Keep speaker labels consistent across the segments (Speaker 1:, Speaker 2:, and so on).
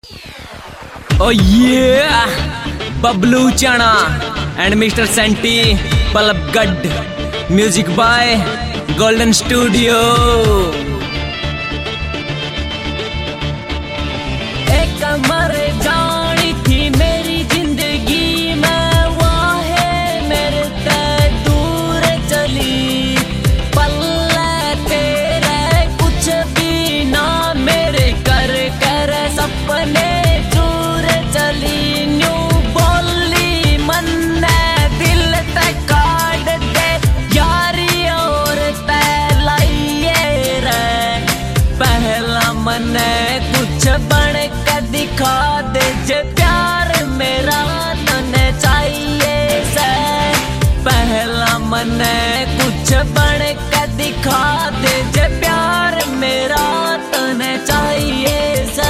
Speaker 1: Oh yeah, Bablu Chana and Mr. Santi Palabgad. Music by Golden Studio. एक मर जानी थी मेरी जिंदगी में, वो है मेरे ते दूर चली। पल्ले तेरे कुछ भी ना मेरे कर कर सपने चूर चली। न्यू बोली मन ने दिल ते काट दे यारी और ते लाइए रे। पहला मन कुछ बन के दिखा दे जे प्यार मेरा तने चाहिए से। पहला मन कुछ बन के दिखा दे जे प्यार मेरा तने चाहिए से।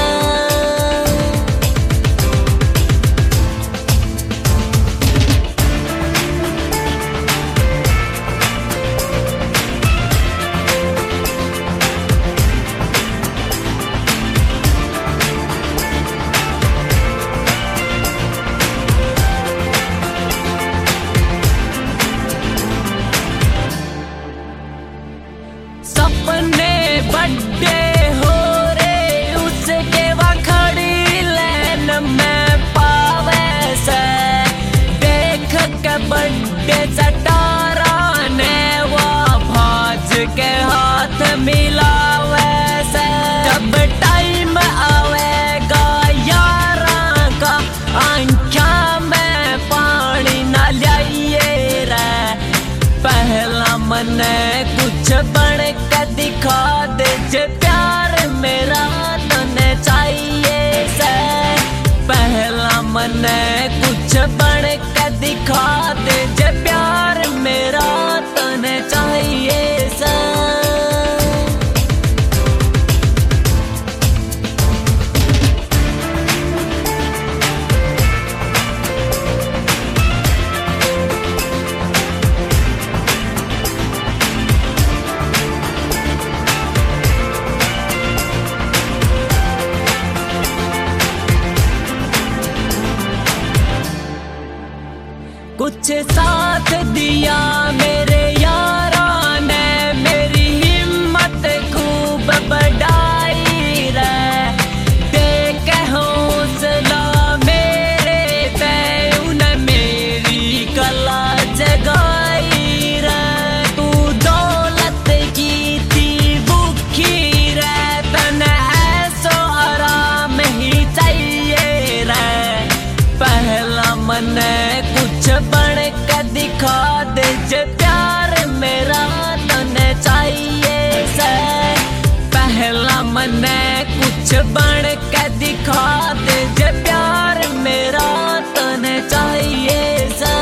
Speaker 1: सपने बड़े हो रे उसके वखड़ी लैन में पावे से। देख के बड़े सटारा ने वो भाज के हाथ मिलावे से। जब टाइम आवेगा यारा का आंखा में पानी न लाइए रे। पहला मन कुछ बन के दिखा दे जे प्यार मेरा तने चाहिए से। पहला मन कुछ बन के दिखा दे जे प्यार मेरा तने चाहिए से। कुछ साथ दिया मेरे यारा ने, मेरी हिम्मत खूब बढ़ाई रे। देख हौसला मेरे पे उन्हें मेरी कला जगाई रे। तू दौलत की थी भूखी रे, तने ऐसो आराम ही चाहिए रे। पहला मन कुछ बन के दिखा दे जे प्यार मेरा तने चाहिए से। पहला मन कुछ बन के दिखा दे जे प्यार मेरा तने चाहिए से।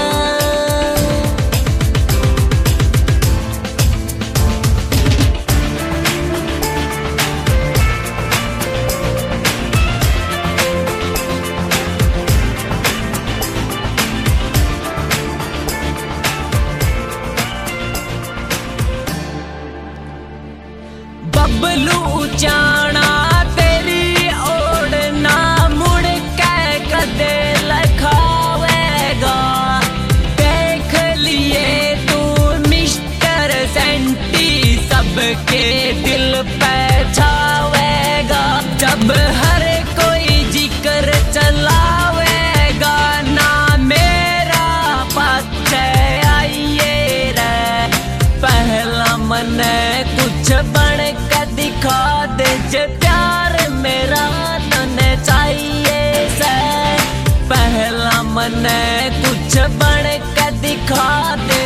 Speaker 1: बबलू चाना तेरी ओर ना मुड़ के कदे लखावेगा। देख लिए तू मिस्टर सेंटी सबके दिल पे छावेगा। जब हर कोई जिक्र चलावेगा ना मेरा पक्ष आइए रे। पहला मन कुछ बन के दिखा दे जे प्यार मेरा तने चाहिए से। पहला मन कुछ बन के दिखा दे